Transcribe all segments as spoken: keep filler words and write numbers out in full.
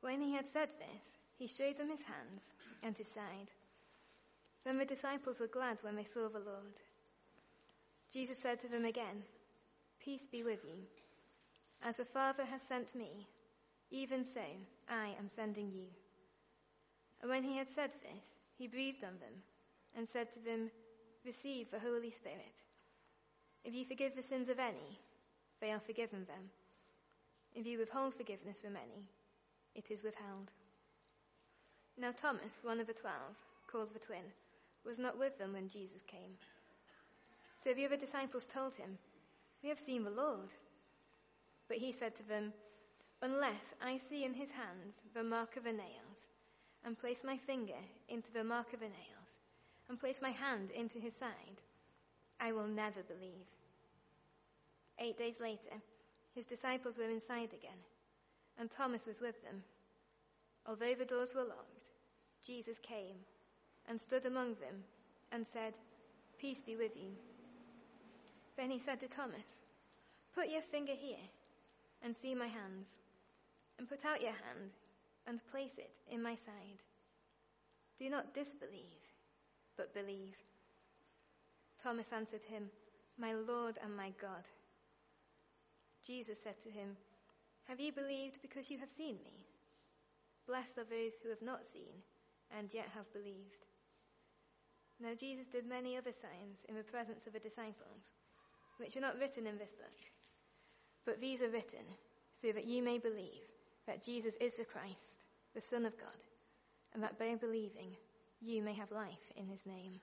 When he had said this, he showed them his hands and his side. Then the disciples were glad when they saw the Lord. Jesus said to them again, "Peace be with you. As the Father has sent me, even so I am sending you." And when he had said this, he breathed on them and said to them, "Receive the Holy Spirit. If you forgive the sins of any, they are forgiven them. If you withhold forgiveness from any, it is withheld." Now Thomas, one of the twelve, called the twin, was not with them when Jesus came. So the other disciples told him, "We have seen the Lord." But he said to them, "Unless I see in his hands the mark of the nails, and place my finger into the mark of the nails, and place my hand into his side, I will never believe." Eight days later, his disciples were inside again, and Thomas was with them. Although the doors were locked, Jesus came and stood among them and said, "Peace be with you." Then he said to Thomas, "Put your finger here and see my hands, and put out your hand and place it in my side. Do not disbelieve, but believe." Thomas answered him, "My Lord and my God." Jesus said to him, "Have you believed because you have seen me? Blessed are those who have not seen and yet have believed." Now Jesus did many other signs in the presence of the disciples, which are not written in this book. But these are written so that you may believe that Jesus is the Christ, the Son of God, and that by believing you may have life in his name.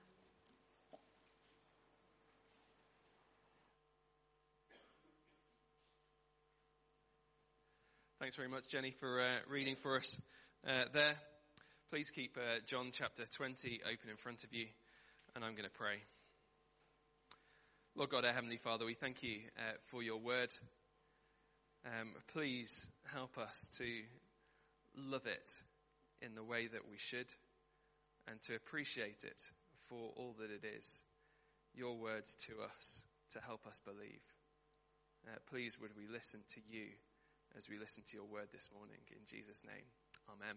Thanks very much, Jenny, for uh, reading for us uh, there. Please keep uh, John chapter twenty open in front of you, and I'm going to pray. Lord God, our Heavenly Father, we thank you uh, for your word. Um, please help us to love it in the way that we should, and to appreciate it for all that it is, your words to us to help us believe. Uh, please would we listen to you as we listen to your word this morning. In Jesus' name, amen.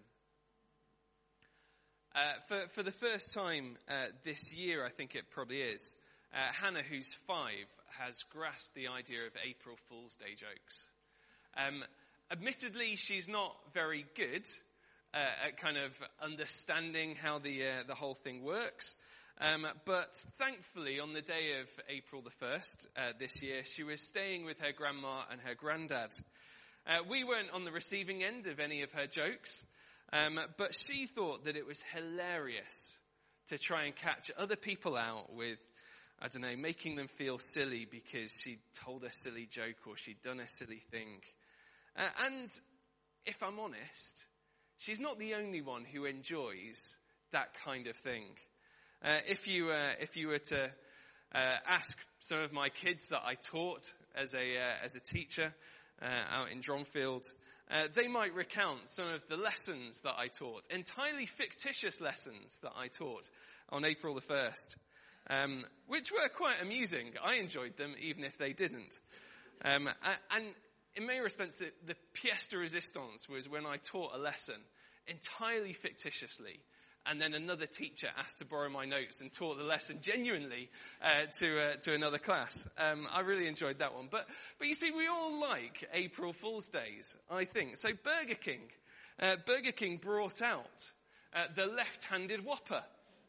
Uh, for, for the first time uh, this year, I think it probably is, uh, Hannah, who's five, has grasped the idea of April Fool's Day jokes. Um, admittedly, she's not very good uh, at kind of understanding how the uh, the whole thing works. Um, but thankfully, on the day of April the first uh, this year, she was staying with her grandma and her granddad. Uh, we weren't on the receiving end of any of her jokes, um, but she thought that it was hilarious to try and catch other people out with, I don't know, making them feel silly because she'd told a silly joke or she'd done a silly thing. Uh, and if I'm honest, she's not the only one who enjoys that kind of thing. Uh, if you uh, if you were to uh, ask some of my kids that I taught as a uh, as a teacher uh, out in Dronfield, uh, they might recount some of the lessons that I taught, entirely fictitious lessons that I taught on April the first, um, which were quite amusing. I enjoyed them, even if they didn't. Um, and in many respects, the, the pièce de résistance was when I taught a lesson entirely fictitiously, and then another teacher asked to borrow my notes and taught the lesson genuinely uh, to uh, to another class. Um, I really enjoyed that one. But but you see, we all like April Fool's Days, I think. So Burger King, uh, Burger King brought out uh, the left-handed Whopper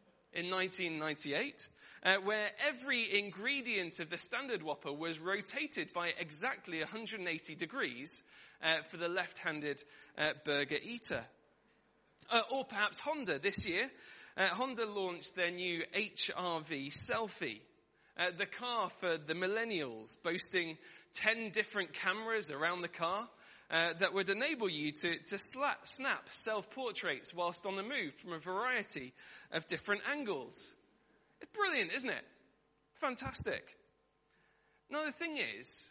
in nineteen ninety-eight, uh, where every ingredient of the standard Whopper was rotated by exactly one hundred eighty degrees uh, for the left-handed uh, burger eater. Uh, or perhaps Honda this year. Uh, Honda launched their new H R V Selfie, uh, the car for the millennials, boasting ten different cameras around the car uh, that would enable you to, to slap, snap self-portraits whilst on the move from a variety of different angles. It's brilliant, isn't it? Fantastic. Now the thing is,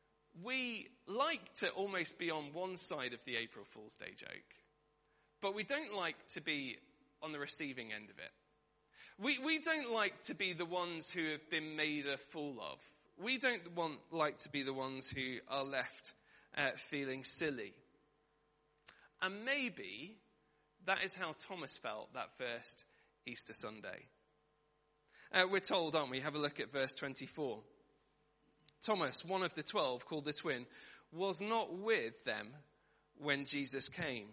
we like to almost be on one side of the April Fool's Day joke, but we don't like to be on the receiving end of it. We we don't like to be the ones who have been made a fool of. We don't want like to be the ones who are left uh, feeling silly. And maybe that is how Thomas felt that first Easter Sunday. Uh, we're told, aren't we? Have a look at verse twenty-four. Thomas, one of the twelve, called the twin, was not with them when Jesus came.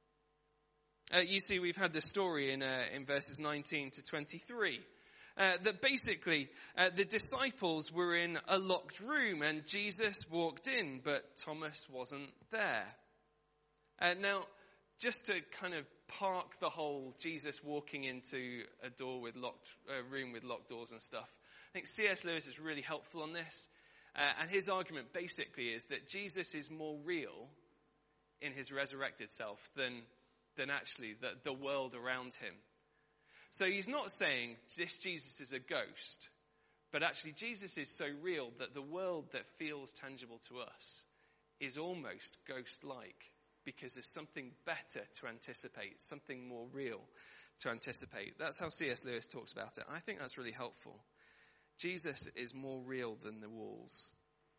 Uh, you see, we've had the story in, uh, in verses nineteen to twenty-three. Uh, that basically uh, the disciples were in a locked room and Jesus walked in, but Thomas wasn't there. Uh, now, just to kind of park the whole Jesus walking into a door with locked, a room with locked doors and stuff, I think C S Lewis is really helpful on this. Uh, and his argument basically is that Jesus is more real in his resurrected self than, than actually the, the world around him. So he's not saying this Jesus is a ghost, but actually Jesus is so real that the world that feels tangible to us is almost ghost-like, because there's something better to anticipate, something more real to anticipate. That's how C S Lewis talks about it. I think that's really helpful. Jesus is more real than the walls.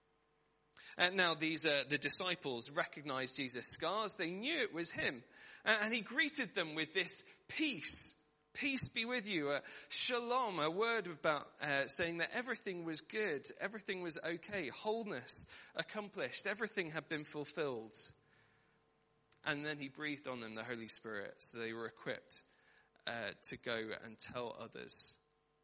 And now these uh, the disciples recognized Jesus' scars. They knew it was him. Uh, and he greeted them with this peace. Peace be with you. Uh, shalom, a word about uh, saying that everything was good. Everything was okay. Wholeness accomplished. Everything had been fulfilled. And then he breathed on them the Holy Spirit, so they were equipped uh, to go and tell others.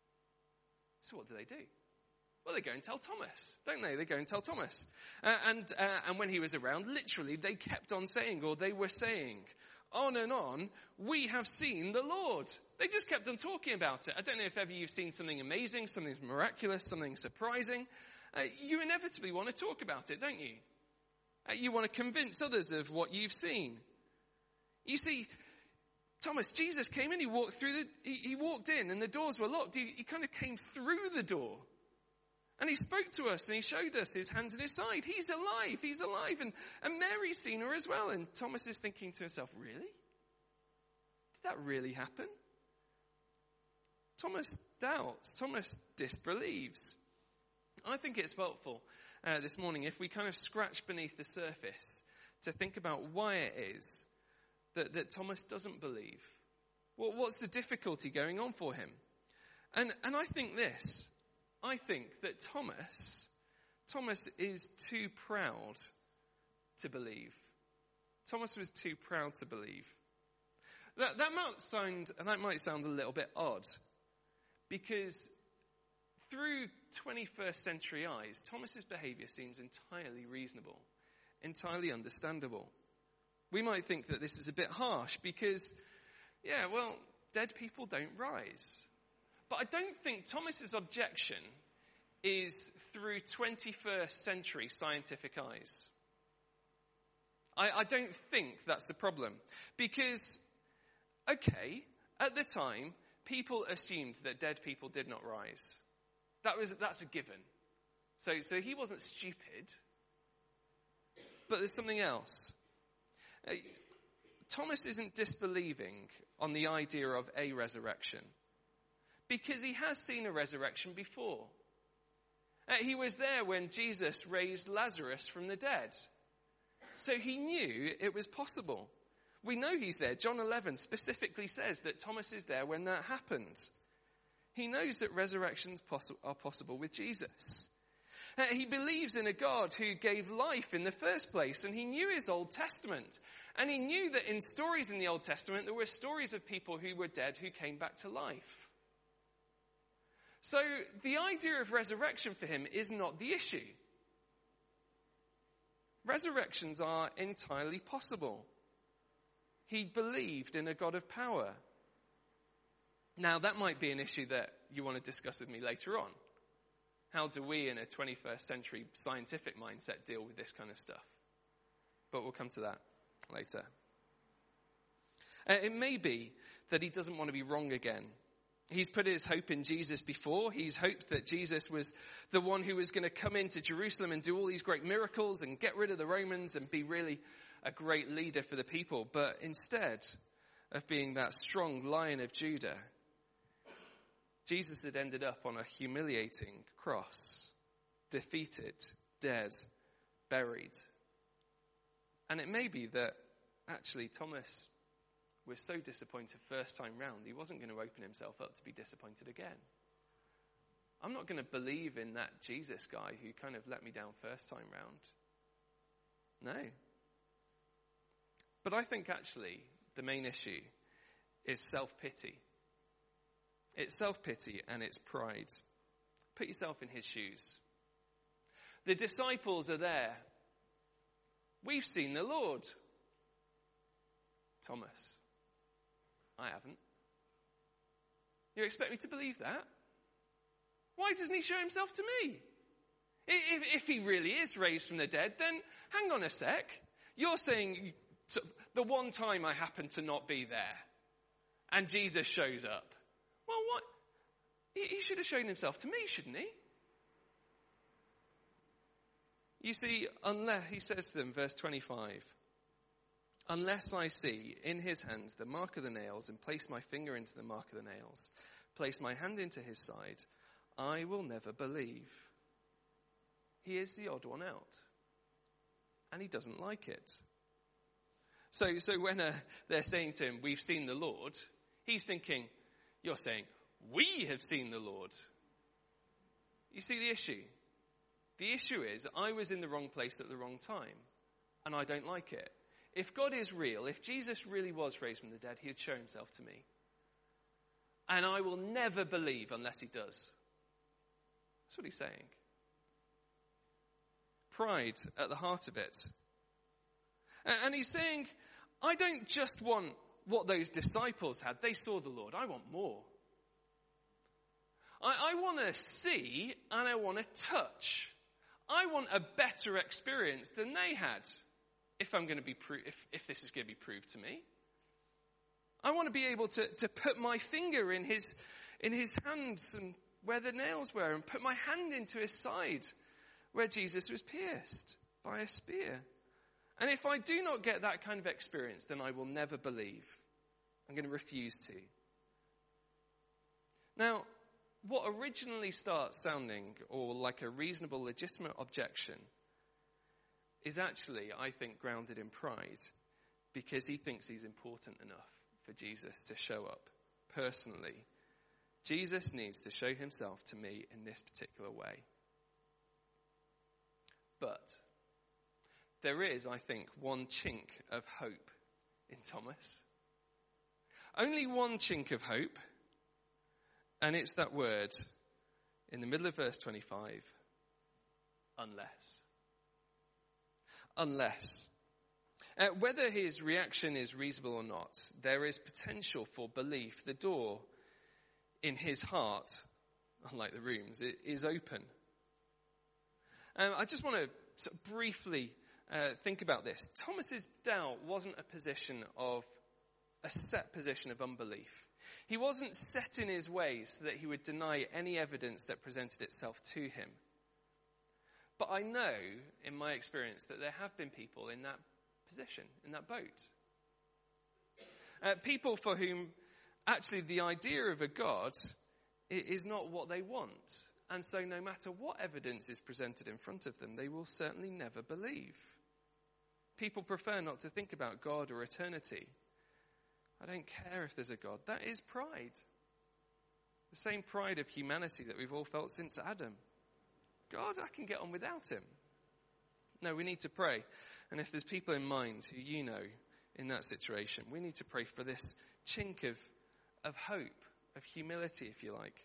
So what do they do? Well, they go and tell Thomas, don't they? They go and tell Thomas. Uh, and uh, and when he was around, literally, they kept on saying, or they were saying, on and on, we have seen the Lord. They just kept on talking about it. I don't know if ever you've seen something amazing, something miraculous, something surprising. Uh, you inevitably want to talk about it, don't you? Uh, you want to convince others of what you've seen. You see, Thomas, Jesus came in, he walked through the, he, he walked in and the doors were locked. He, he kind of came through the door. And he spoke to us and he showed us his hands and his side. He's alive, he's alive. And, and Mary's seen her as well. And Thomas is thinking to himself, really? Did that really happen? Thomas doubts, Thomas disbelieves. I think it's helpful uh, this morning if we kind of scratch beneath the surface to think about why it is that, that Thomas doesn't believe. Well, what's the difficulty going on for him? And and I think this. I think that Thomas, Thomas is too proud to believe. Thomas was too proud to believe. That that might sound that might sound a little bit odd, because through twenty-first century eyes, Thomas's behavior seems entirely reasonable, entirely understandable. We might think that this is a bit harsh because, yeah, well, dead people don't rise. But I don't think Thomas's objection is through twenty-first century scientific eyes. I, I don't think that's the problem. Because, okay, at the time, people assumed that dead people did not rise. That was that's a given. So, so he wasn't stupid. But there's something else. Uh, Thomas isn't disbelieving on the idea of a resurrection, because he has seen a resurrection before. Uh, he was there when Jesus raised Lazarus from the dead. So he knew it was possible. We know he's there. John eleven specifically says that Thomas is there when that happened. He knows that resurrections poss- are possible with Jesus. Uh, he believes in a God who gave life in the first place, and he knew his Old Testament. And he knew that in stories in the Old Testament, there were stories of people who were dead who came back to life. So the idea of resurrection for him is not the issue. Resurrections are entirely possible. He believed in a God of power. Now, that might be an issue that you want to discuss with me later on. How do we in a twenty-first century scientific mindset deal with this kind of stuff? But we'll come to that later. Uh, it may be that he doesn't want to be wrong again. He's put his hope in Jesus before. He's hoped that Jesus was the one who was going to come into Jerusalem and do all these great miracles and get rid of the Romans and be really a great leader for the people. But instead of being that strong Lion of Judah, Jesus had ended up on a humiliating cross, defeated, dead, buried. And it may be that actually Thomas was so disappointed first time round, he wasn't going to open himself up to be disappointed again. I'm not going to believe in that Jesus guy who kind of let me down first time round. No. But I think actually the main issue is self-pity. It's self-pity and it's pride. Put yourself in his shoes. The disciples are there. We've seen the Lord. Thomas, I haven't. You expect me to believe that? Why doesn't he show himself to me? If, if he really is raised from the dead, then hang on a sec. You're saying the one time I happen to not be there and Jesus shows up. Well, what? He, he should have shown himself to me, shouldn't he? You see, unless, he says to them, verse twenty-five, unless I see in his hands the mark of the nails and place my finger into the mark of the nails, place my hand into his side, I will never believe. He is the odd one out. And he doesn't like it. So, so when uh, they're saying to him, we've seen the Lord, he's thinking, you're saying, we have seen the Lord. You see the issue? The issue is, I was in the wrong place at the wrong time. And I don't like it. If God is real, if Jesus really was raised from the dead, he'd show himself to me. And I will never believe unless he does. That's what he's saying. Pride at the heart of it. And he's saying, I don't just want what those disciples had. They saw the Lord. I want more. I, I want to see and I want to touch. I want a better experience than they had. If I'm going to be pro- if, if this is going to be proved to me. I want to be able to, to put my finger in his in his hands and where the nails were, and put my hand into his side where Jesus was pierced by a spear. And if I do not get that kind of experience, then I will never believe. I'm going to refuse to. Now, what originally starts sounding or like a reasonable, legitimate objection is actually, I think, grounded in pride, because he thinks he's important enough for Jesus to show up personally. Jesus needs to show himself to me in this particular way. But there is, I think, one chink of hope in Thomas. Only one chink of hope, and it's that word in the middle of verse twenty-five, unless. Unless. Uh, whether his reaction is reasonable or not, there is potential for belief. The door in his heart, unlike the rooms, it is open. Um, I just want to sort of briefly uh, think about this. Thomas's doubt wasn't a position of a set position of unbelief. He wasn't set in his ways so that he would deny any evidence that presented itself to him. But I know, in my experience, that there have been people in that position, in that boat. Uh, people for whom actually the idea of a God is not what they want. And so no matter what evidence is presented in front of them, they will certainly never believe. People prefer not to think about God or eternity. I don't care if there's a God. That is pride. The same pride of humanity that we've all felt since Adam. God, I can get on without him. No, we need to pray. And if there's people in mind who you know in that situation, we need to pray for this chink of, of hope, of humility, if you like.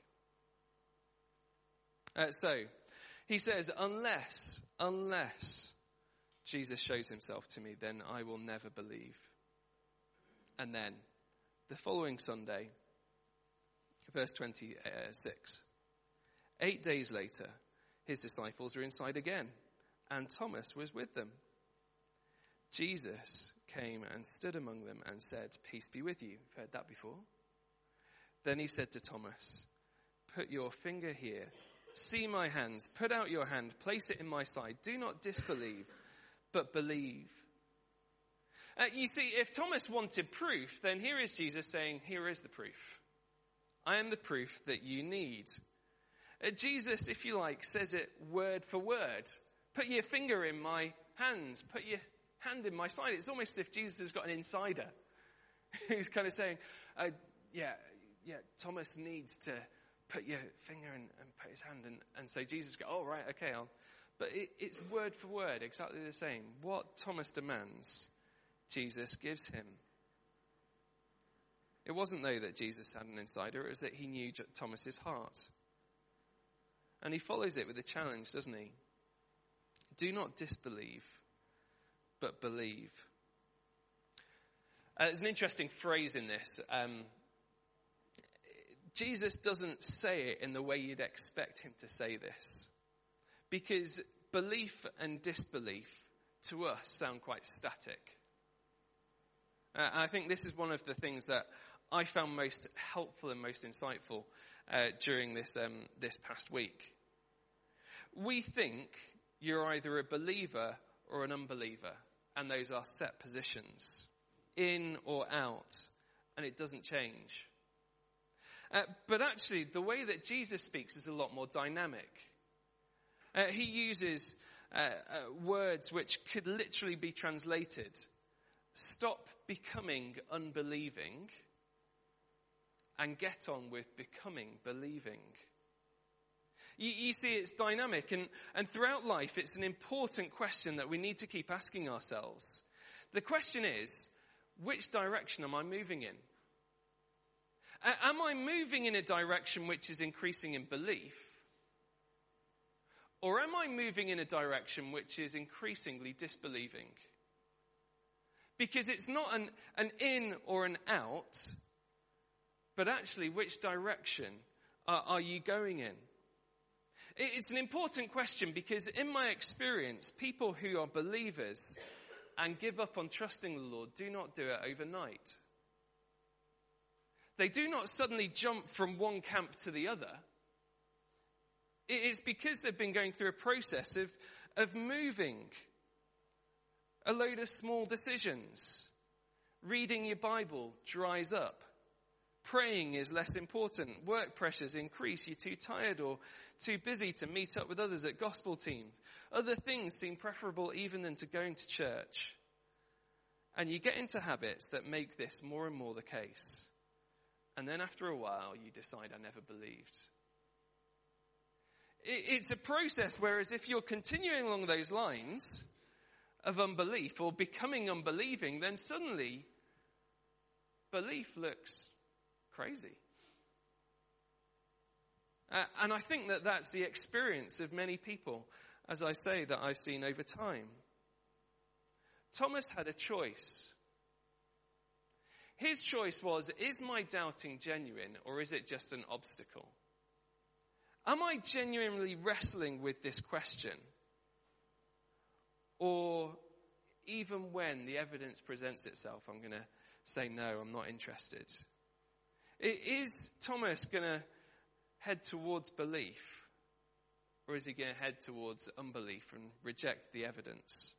Uh, so, he says, unless, unless Jesus shows himself to me, then I will never believe. And then, the following Sunday, verse twenty-six, eight days later, his disciples were inside again, and Thomas was with them. Jesus came and stood among them and said, peace be with you. You've heard that before. Then he said to Thomas, put your finger here. See my hands. Put out your hand. Place it in my side. Do not disbelieve, but believe. Uh, you see, if Thomas wanted proof, then here is Jesus saying, here is the proof. I am the proof that you need. Uh, Jesus, if you like, says it word for word. Put your finger in my hands. Put your hand in my side. It's almost as if Jesus has got an insider who's kind of saying, uh, yeah, yeah, Thomas needs to put your finger and, and put his hand. And, and so Jesus goes, oh, right, okay, I'll. But it, it's word for word, exactly the same. What Thomas demands, Jesus gives him. It wasn't, though, that Jesus had an insider. It was that he knew Thomas's heart. And he follows it with a challenge, doesn't he? Do not disbelieve, but believe. Uh, there's an interesting phrase in this. Um, Jesus doesn't say it in the way you'd expect him to say this. Because belief and disbelief to us sound quite static. Uh, and I think this is one of the things that I found most helpful and most insightful uh, during this um, this past week. We think you're either a believer or an unbeliever, and those are set positions, in or out, and it doesn't change. Uh, but actually, the way that Jesus speaks is a lot more dynamic. Uh, he uses uh, uh, words which could literally be translated, stop becoming unbelieving and get on with becoming believing. You, you see, it's dynamic, and, and throughout life, it's an important question that we need to keep asking ourselves. The question is, which direction am I moving in? Uh, am I moving in a direction which is increasing in belief? Or am I moving in a direction which is increasingly disbelieving? Because it's not an, an in or an out, but actually which direction are, are you going in? It's an important question because in my experience, people who are believers and give up on trusting the Lord do not do it overnight. They do not suddenly jump from one camp to the other. It is because they've been going through a process of, of moving. A load of small decisions. Reading your Bible dries up. Praying is less important. Work pressures increase. You're too tired or too busy to meet up with others at gospel teams. Other things seem preferable even than to going to church. And you get into habits that make this more and more the case. And then after a while, you decide, I never believed. It's a process, whereas if you're continuing along those lines of unbelief or becoming unbelieving, then suddenly belief looks crazy. Uh, and I think that that's the experience of many people, as I say, that I've seen over time. Thomas had a choice. His choice was, is my doubting genuine or is it just an obstacle? Am I genuinely wrestling with this question? Or even when the evidence presents itself, I'm going to say, no, I'm not interested. Is Thomas going to head towards belief? Or is he going to head towards unbelief and reject the evidence?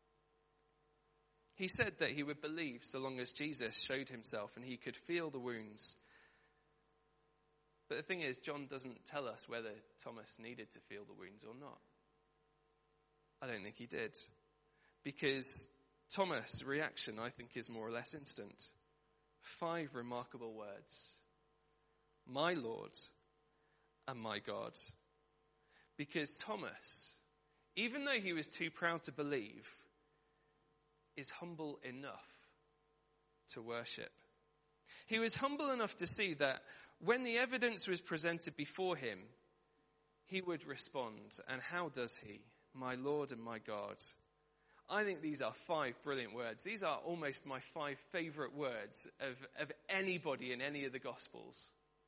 He said that he would believe so long as Jesus showed himself and he could feel the wounds. But the thing is, John doesn't tell us whether Thomas needed to feel the wounds or not. I don't think he did. Because Thomas' reaction, I think, is more or less instant. Five remarkable words. My Lord and my God. Because Thomas, even though he was too proud to believe, is humble enough to worship. He was humble enough to see that when the evidence was presented before him, he would respond. And how does he? My Lord and my God. I think these are five brilliant words. These are almost my five favourite words of, of anybody in any of the Gospels.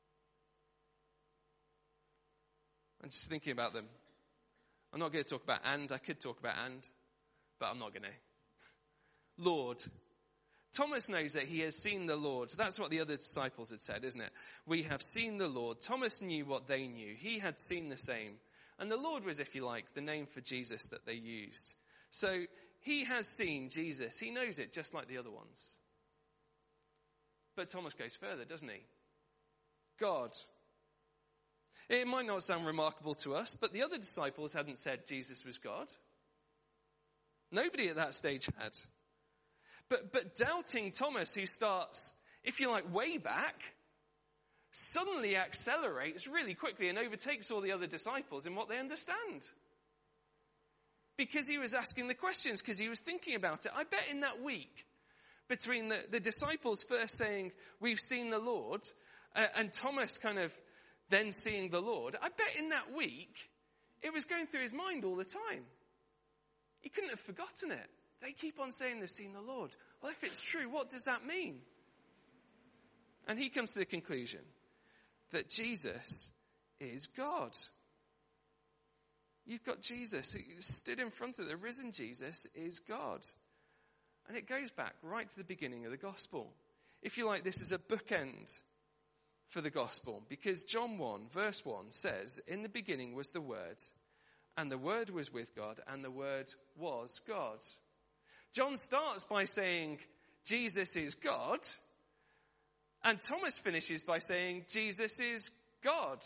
I'm just thinking about them. I'm not going to talk about and. I could talk about and, but I'm not going to. Lord. Thomas knows that he has seen the Lord. That's what the other disciples had said, isn't it? We have seen the Lord. Thomas knew what they knew. He had seen the same. And the Lord was, if you like, the name for Jesus that they used. So he has seen Jesus. He knows it just like the other ones. But Thomas goes further, doesn't he? God. It might not sound remarkable to us, but the other disciples hadn't said Jesus was God. Nobody at that stage had. But, but doubting Thomas, who starts, if you like, way back, suddenly accelerates really quickly and overtakes all the other disciples in what they understand. Because he was asking the questions, because he was thinking about it. I bet in that week, between the, the disciples first saying, we've seen the Lord, uh, and Thomas kind of then seeing the Lord, I bet in that week, it was going through his mind all the time. He couldn't have forgotten it. They keep on saying they've seen the Lord. Well, if it's true, what does that mean? And he comes to the conclusion that Jesus is God. You've got Jesus who stood in front of the risen Jesus is God. And it goes back right to the beginning of the gospel. If you like, this is a bookend for the gospel, because John one verse one says, in the beginning was the Word, and the Word was with God, and the Word was God. John starts by saying Jesus is God, and Thomas finishes by saying Jesus is God.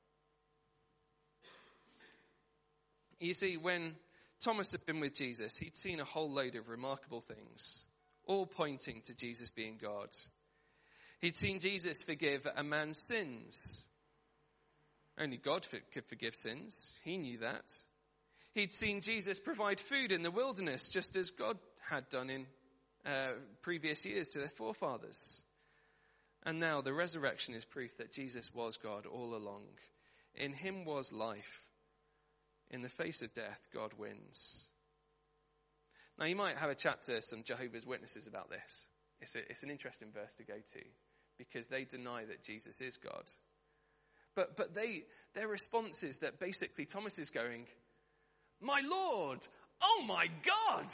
You see, when Thomas had been with Jesus, he'd seen a whole load of remarkable things, all pointing to Jesus being God. He'd seen Jesus forgive a man's sins. Only God could forgive sins. He knew that. He'd seen Jesus provide food in the wilderness, just as God had done in uh, previous years to their forefathers. And now the resurrection is proof that Jesus was God all along. In him was life. In the face of death, God wins. Now you might have a chat to some Jehovah's Witnesses about this. It's, a, it's an interesting verse to go to, because they deny that Jesus is God. But but they their response is that basically Thomas is going, my Lord, oh my God!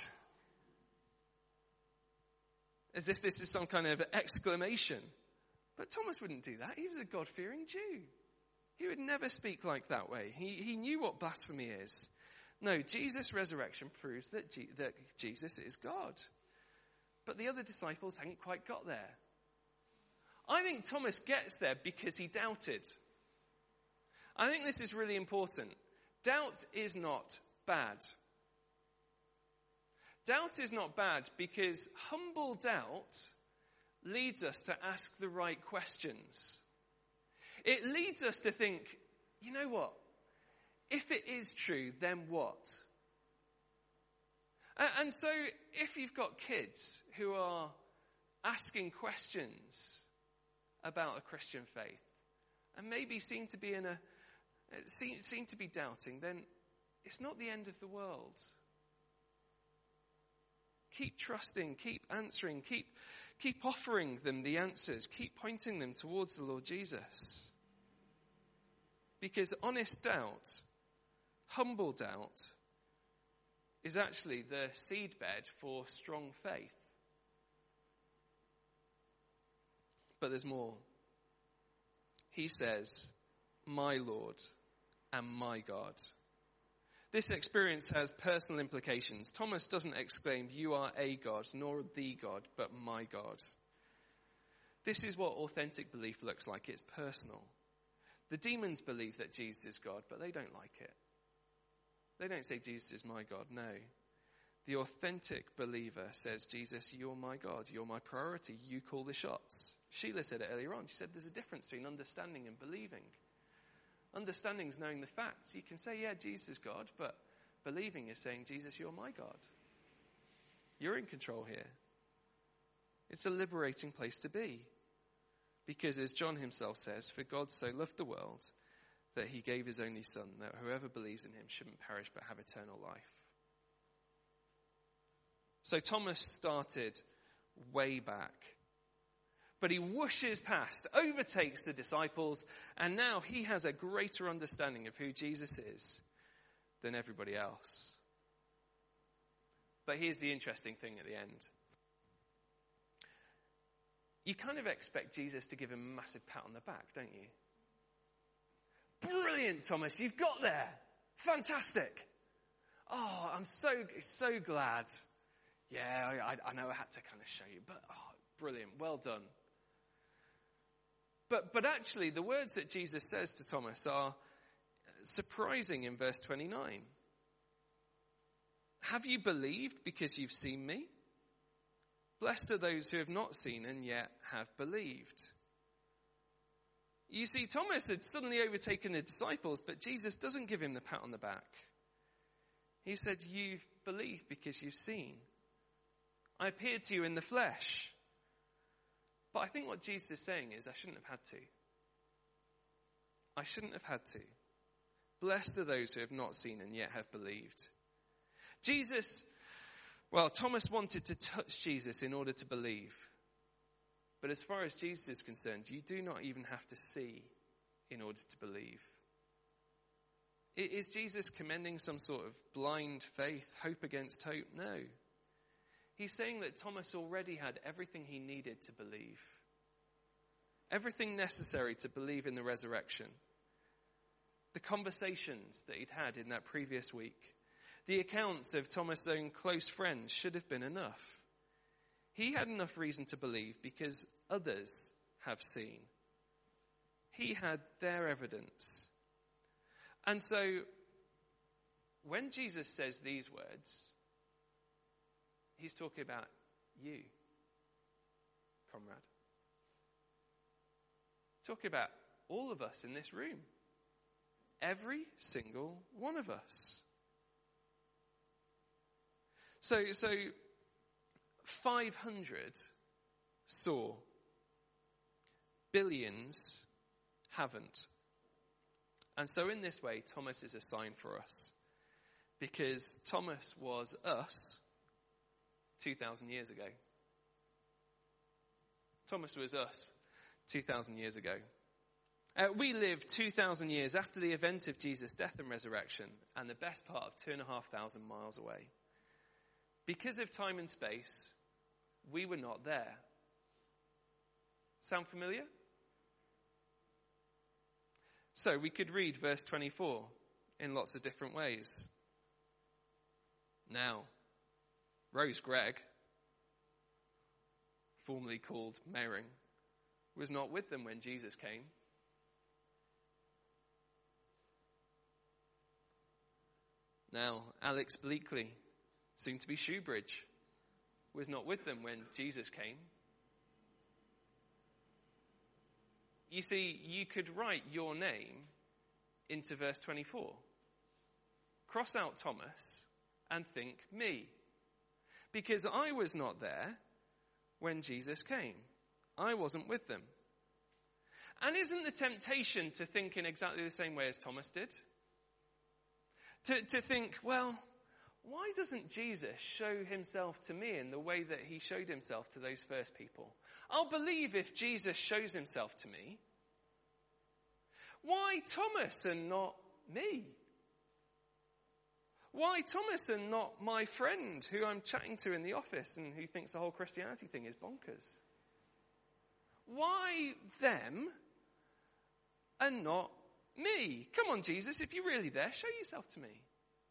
As if this is some kind of exclamation. But Thomas wouldn't do that. He was a God-fearing Jew. He would never speak like that way. He he knew what blasphemy is. No, Jesus' resurrection proves that, G, that Jesus is God. But the other disciples hadn't quite got there. I think Thomas gets there because he doubted. I think this is really important. Doubt is not bad. Doubt is not bad because humble doubt leads us to ask the right questions. It leads us to think, you know what? If it is true, then what? And so if you've got kids who are asking questions about a Christian faith and maybe seem to be in a seem, seem to be doubting, then it's not the end of the world. Keep trusting, keep answering, keep keep offering them the answers, keep pointing them towards the Lord Jesus. Because honest doubt, humble doubt, is actually the seedbed for strong faith. But there's more. He says, my Lord and my God. This experience has personal implications. Thomas doesn't exclaim, you are a God, nor the God, but my God. This is what authentic belief looks like. It's personal. The demons believe that Jesus is God, but they don't like it. They don't say Jesus is my God. No. The authentic believer says, Jesus, you're my God. You're my priority. You call the shots. Sheila said it earlier on. She said there's a difference between understanding and believing. Understanding is knowing the facts. You can say, yeah, Jesus is God, but believing is saying, Jesus, you're my God. You're in control here. It's a liberating place to be. Because as John himself says, for God so loved the world that he gave his only son, that whoever believes in him shouldn't perish but have eternal life. So Thomas started way back. But he whooshes past, overtakes the disciples, and now he has a greater understanding of who Jesus is than everybody else. But here's the interesting thing at the end. You kind of expect Jesus to give him a massive pat on the back, don't you? Brilliant, Thomas, you've got there. Fantastic. Oh, I'm so, so glad. Yeah, I, I know I had to kind of show you, but oh, brilliant, well done. But, but actually, the words that Jesus says to Thomas are surprising in verse twenty-nine. have you believed because you've seen me? Blessed are those who have not seen and yet have believed. You see, Thomas had suddenly overtaken the disciples, but Jesus doesn't give him the pat on the back. He said, you've believed because you've seen. I appeared to you in the flesh. But I think what Jesus is saying is, I shouldn't have had to. I shouldn't have had to. Blessed are those who have not seen and yet have believed. Jesus, well, Thomas wanted to touch Jesus in order to believe. But as far as Jesus is concerned, you do not even have to see in order to believe. Is Jesus commending some sort of blind faith, hope against hope? No. He's saying that Thomas already had everything he needed to believe. Everything necessary to believe in the resurrection. The conversations that he'd had in that previous week. The accounts of Thomas' own close friends should have been enough. He had enough reason to believe because others have seen. He had their evidence. And so, when Jesus says these words, he's talking about you, comrade. Talking about all of us in this room. Every single one of us. So, so five hundred saw. Billions haven't. And so in this way, Thomas is a sign for us. Because Thomas was us two thousand years ago. Thomas was us two thousand years ago. Uh, we live two thousand years after the event of Jesus' death and resurrection, and the best part of two and a half thousand miles away. Because of time and space, we were not there. Sound familiar? So we could read verse twenty-four in lots of different ways. Now, Rose Gregg, formerly called Mehring, was not with them when Jesus came. Now, Alex Bleakley, soon to be Shoebridge, was not with them when Jesus came. You see, you could write your name into verse twenty-four. Cross out Thomas and think me. Because I was not there when Jesus came. I wasn't with them. And isn't the temptation to think in exactly the same way as Thomas did? To, to think, well, why doesn't Jesus show himself to me in the way that he showed himself to those first people? I'll believe if Jesus shows himself to me. Why Thomas and not me? Why Thomas and not my friend who I'm chatting to in the office and who thinks the whole Christianity thing is bonkers? Why them and not me? Come on, Jesus, if you're really there, show yourself to me.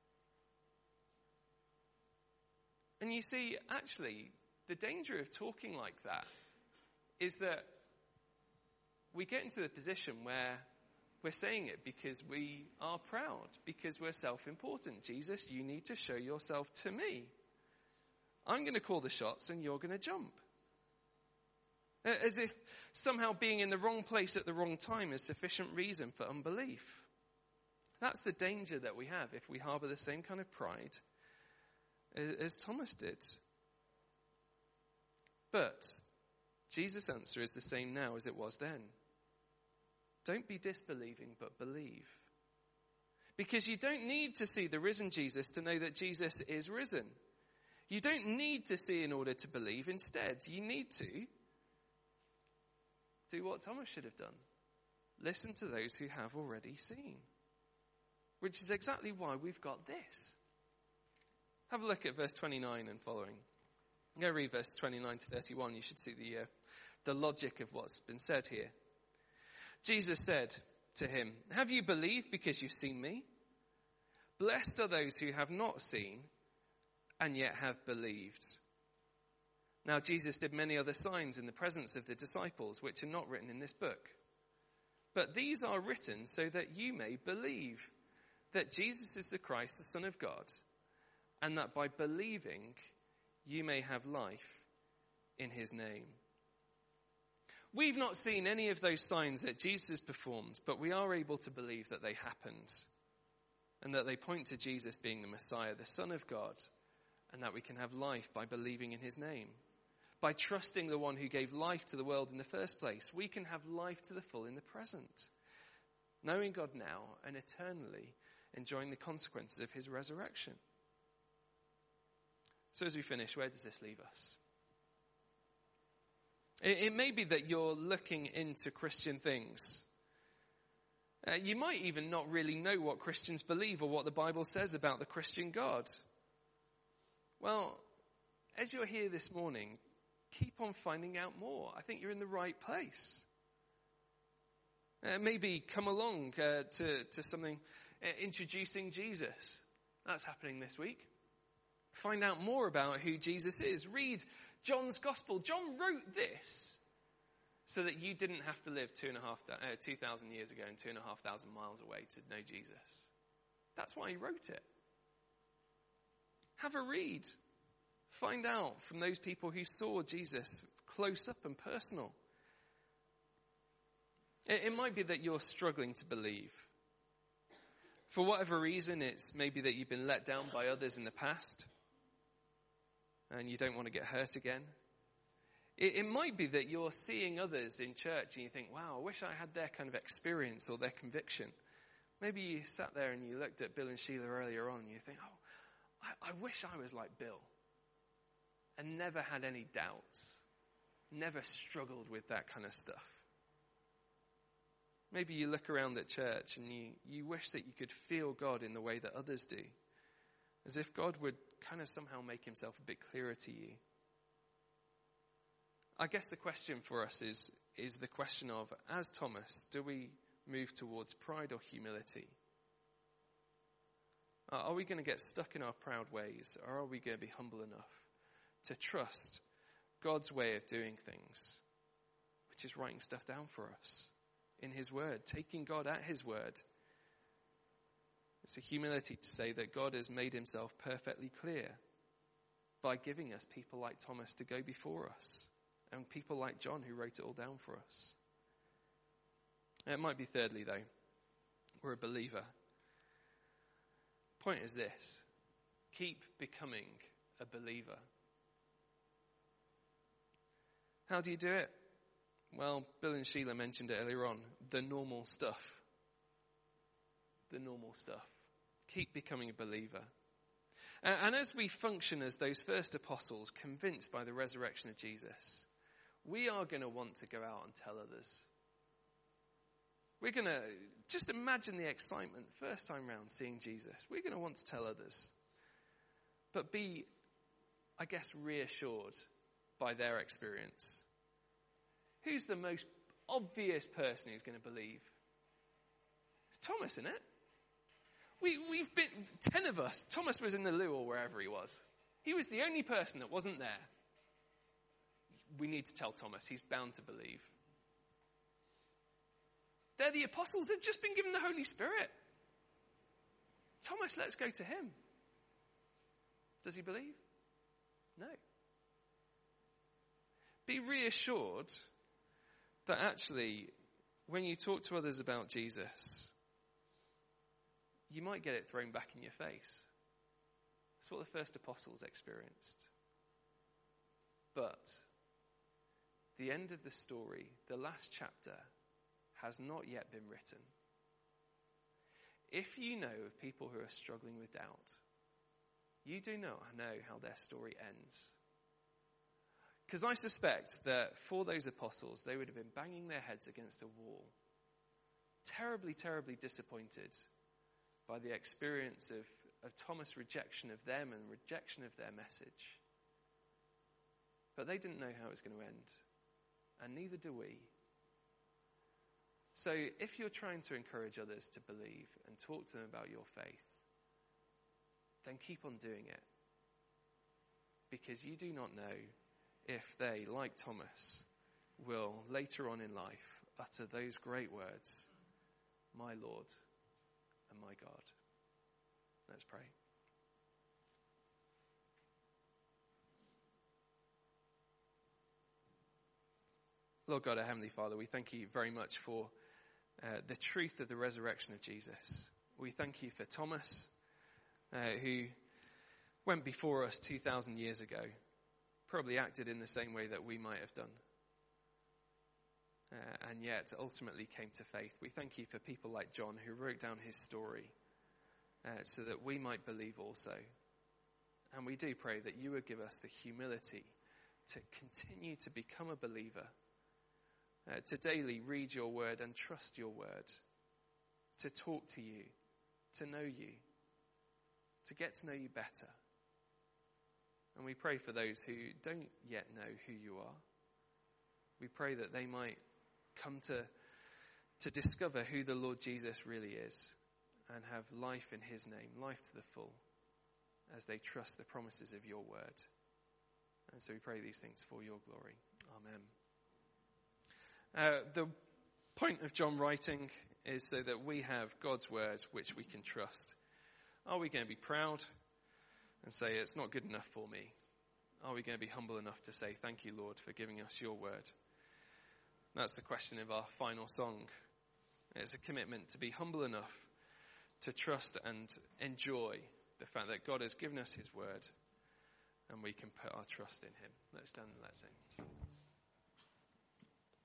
And you see, actually, the danger of talking like that is that we get into the position where we're saying it because we are proud, because we're self-important. Jesus, you need to show yourself to me. I'm going to call the shots and you're going to jump. As if somehow being in the wrong place at the wrong time is sufficient reason for unbelief. That's the danger that we have if we harbour the same kind of pride as Thomas did. But Jesus' answer is the same now as it was then. Don't be disbelieving, but believe. Because you don't need to see the risen Jesus to know that Jesus is risen. You don't need to see in order to believe. Instead, you need to do what Thomas should have done. Listen to those who have already seen. Which is exactly why we've got this. Have a look at verse twenty-nine and following. I'm going to read verse twenty-nine to thirty-one. You should see the, uh, the logic of what's been said here. Jesus said to him, have you believed because you've seen me? Blessed are those who have not seen and yet have believed. Now Jesus did many other signs in the presence of the disciples, which are not written in this book. But these are written so that you may believe that Jesus is the Christ, the Son of God, and that by believing you may have life in his name. We've not seen any of those signs that Jesus performed, but we are able to believe that they happened and that they point to Jesus being the Messiah, the Son of God, and that we can have life by believing in his name. By trusting the one who gave life to the world in the first place, we can have life to the full in the present, knowing God now and eternally enjoying the consequences of his resurrection. So as we finish, where does this leave us? It, it may be that you're looking into Christian things. Uh, you might even not really know what Christians believe or what the Bible says about the Christian God. Well, as you're here this morning, keep on finding out more. I think you're in the right place. Uh, maybe come along uh, to, to something uh, introducing Jesus. That's happening this week. Find out more about who Jesus is. Read John's Gospel. John wrote this so that you didn't have to live two and a half, uh, two thousand years ago and two and a half thousand miles away to know Jesus. That's why he wrote it. Have a read. Find out from those people who saw Jesus close up and personal. It, it might be that you're struggling to believe. For whatever reason, it's maybe that you've been let down by others in the past and you don't want to get hurt again. It, it might be that you're seeing others in church and you think, wow, I wish I had their kind of experience or their conviction. Maybe you sat there and you looked at Bill and Sheila earlier on and you think, oh, I, I wish I was like Bill and never had any doubts, never struggled with that kind of stuff. Maybe you look around at church and you, you wish that you could feel God in the way that others do, as if God would kind of somehow make himself a bit clearer to you. I guess the question for us is, is the question of, as Thomas, do we move towards pride or humility? Are we going to get stuck in our proud ways, or are we going to be humble enough to trust God's way of doing things, which is writing stuff down for us in his word, taking God at his word? It's a humility to say that God has made himself perfectly clear by giving us people like Thomas to go before us and people like John who wrote it all down for us. It might be thirdly, though, we're a believer. Point is this: keep becoming a believer. How do you do it? Well, Bill and Sheila mentioned it earlier on. The normal stuff. The normal stuff. Keep becoming a believer. And, and as we function as those first apostles, convinced by the resurrection of Jesus, we are going to want to go out and tell others. We're going to just imagine the excitement first time round seeing Jesus. We're going to want to tell others. But be, I guess, reassured by their experience. Who's the most obvious person who's going to believe? It's Thomas, isn't it? We, we've been, ten of us. Thomas was in the loo or wherever he was. He was the only person that wasn't there. We need to tell Thomas. He's bound to believe. They're the apostles. They've just been given the Holy Spirit. Thomas, let's go to him. Does he believe? No. Be reassured that actually, when you talk to others about Jesus, you might get it thrown back in your face. That's what the first apostles experienced. But the end of the story, the last chapter, has not yet been written. If you know of people who are struggling with doubt, you do not know how their story ends. Because I suspect that for those apostles, they would have been banging their heads against a wall, terribly, terribly disappointed by the experience of, of Thomas' rejection of them and rejection of their message. But they didn't know how it was going to end, and neither do we. So if you're trying to encourage others to believe and talk to them about your faith, then keep on doing it. Because you do not know if they, like Thomas, will later on in life utter those great words, "My Lord and my God." Let's pray. Lord God, our Heavenly Father, we thank you very much for uh, the truth of the resurrection of Jesus. We thank you for Thomas, uh, who went before us two thousand years ago, probably acted in the same way that we might have done, uh, and yet ultimately came to faith. We thank you for people like John, who wrote down his story uh, so that we might believe also. And we do pray that you would give us the humility to continue to become a believer, uh, to daily read your word and trust your word, to talk to you, to know you, to get to know you better. And we pray for those who don't yet know who you are. We pray that they might come to, to discover who the Lord Jesus really is and have life in his name, life to the full, as they trust the promises of your word. And so we pray these things for your glory. Amen. Uh, the point of John writing is so that we have God's word which we can trust. Are we going to be proud and say it's not good enough for me? Are we going to be humble enough to say thank you, Lord, for giving us your word? That's the question of our final song. It's a commitment to be humble enough to trust and enjoy the fact that God has given us his word and we can put our trust in him. Let's stand and let's sing.